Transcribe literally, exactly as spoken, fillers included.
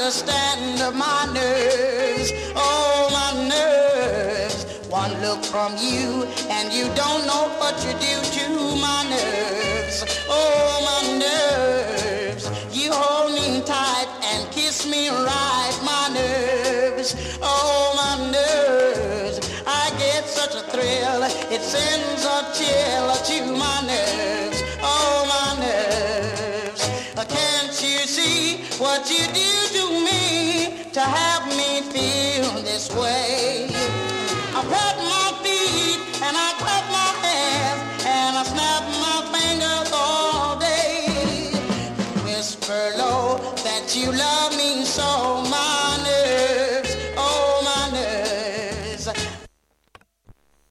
understand my nerves, oh my nerves. One look from you and you don't know what you do to my nerves, oh my nerves. You hold me tight and kiss me right, my nerves, oh my nerves. I get such a thrill, it sends a chill to my nerves, oh my nerves. Can't you see what you do to me to have me feel this way? I pat my feet and I clap my hands and I snap my fingers all day. Whisper low that you love me so, my nerves, oh my nerves.